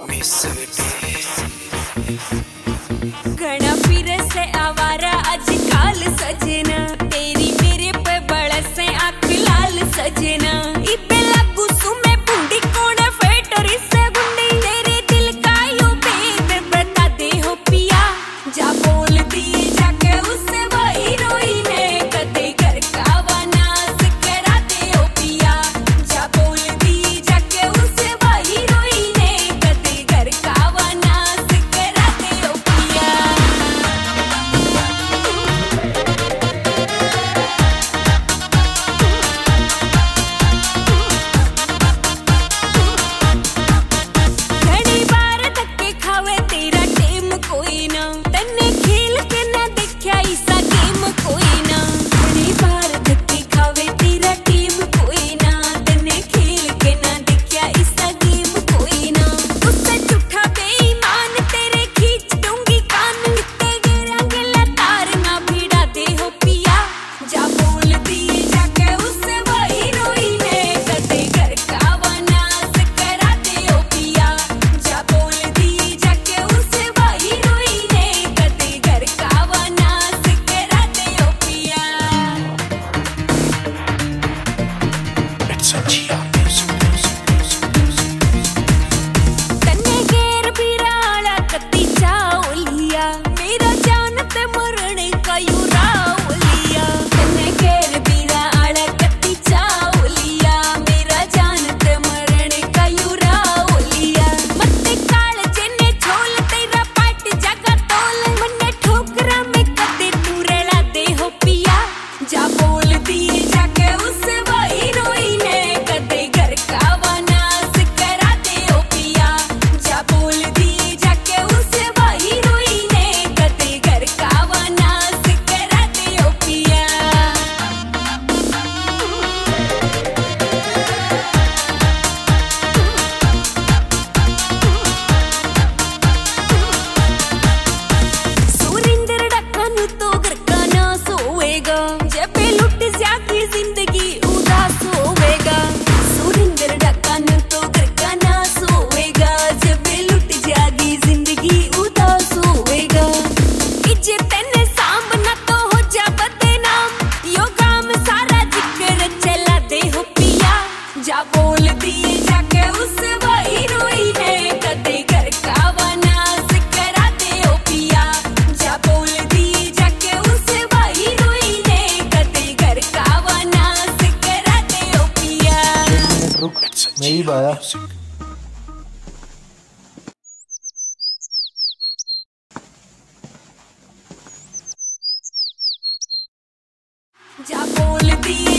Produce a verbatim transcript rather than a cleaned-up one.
घड़ा फिर से आवारा आजकल सजना, तेरी मेरे पे बड़से आँख लाल सजना। इबे लागू सुमे बूंदी कोने फेटरी से गुंडी, तेरे दिल का यो बेद बता दे हो पिया। जा बोल दिए जाके उससे वही रोई ने, कदे घर का वनास करा दे हो पिया। जा बोल दिए जाके उससे वही रोई ने, कदे घर का वनास करा दे हो पिया। घड़ी बार धक्के खावे तेरा टेम कोई ना, तन्ने खेल के ना देखा ऐसा गेम कोई ना। घड़ी बार धक्के खावे तेरा टेम कोई ना, तन्ने खेल के ना देखा ऐसा गेम कोई ना। उससे झूठा बेईमान तेरे खींच दूंगी कान, इतने गिरा गिला तार ना भिड़ा दे हो पिया। जा बोल दिए जाके उससे वही रोई ने, कदे घर का वनास करा दे हो पिया। जा बोल दिए जाके उससे वही रोई ने, कदे घर का वनास करा दे हो पिया। तन्ने घेर बिराला कत्ती चावलिया, मेरा जान ते मरने का युरा ओलिया। तन्ने घेर बिराला कत्ती चावलिया, मेरा जान ते मरने का युरा ओलिया। मत्ते काल जेने छोल तेरा पाट जगा तोल, मन्ने ठोकरा में कदे तू रेला दे हो पिया। जा बोल दिए जाके उससे वही रोई ने, कदे घर का वनास करा दे हो पिया। जा बोल दिए जाके उससे वही रोई ने, कदे घर का वनास करा दे हो पिया। सुरिंदर डक्कन तो घर का ना सोएगा, जब ये लुट जाएगी जिंदगी उदास होवेगा। सुरिंदर डक्कन तो घर का ना सोएगा, जब ये लुट जाएगी जिंदगी उदास होवेगा। इजे तेने सामना तो हो जा बदनाम, यो काम सारा जिक्र चला दे हो पिया। जा बोल दिए जाके उससे वही रोई ने, कदे घर का वनास करा दे हो पिया। जा बोल दिए जाके उससे वही रोई ने, कदे घर का वनास करा दे हो पिया। रुक मैं ही बाया। जा बोल दिए